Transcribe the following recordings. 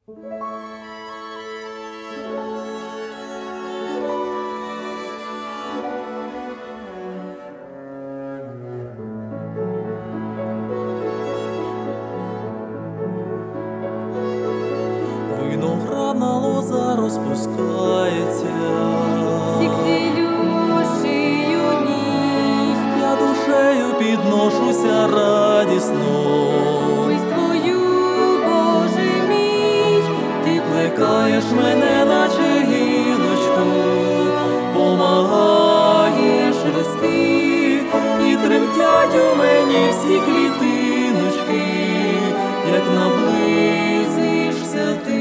Виноградна лоза розпускається, Сік цілющий у ній, я душею підношуся радісно. ось твою, Боже мій, ти Плекаєш мене, наче гілочку, помагаєш рости, і тремтять у мені всі клітиночки, як наблизишся ти.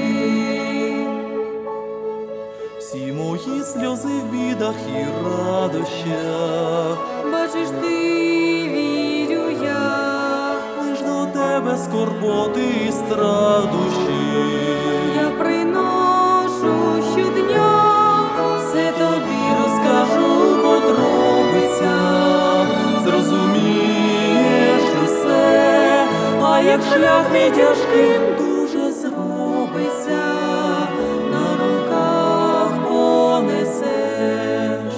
Всі мої сльози в бідах і радощах, бачиш ти, вірю я, лиш до тебе скорботи і страх душі. я приношу щодня, Все тобі розкажу подробицях, зрозумієш усе, а як шлях мій тяжким дуже зробиться, на руках понесеш.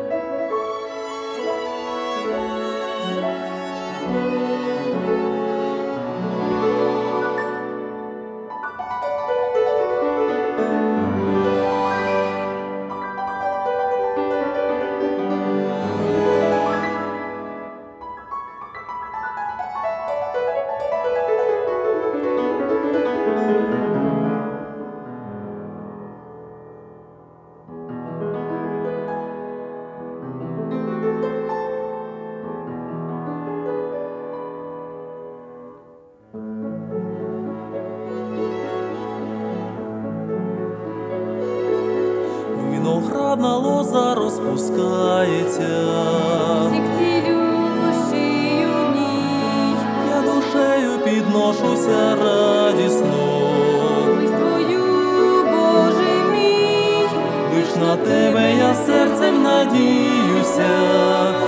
Виноградна лоза розпускається, сік цілющий у ній, я душею підношуся радісно. ось твою, Боже мій, Лиш на тебе я серцем надіюся,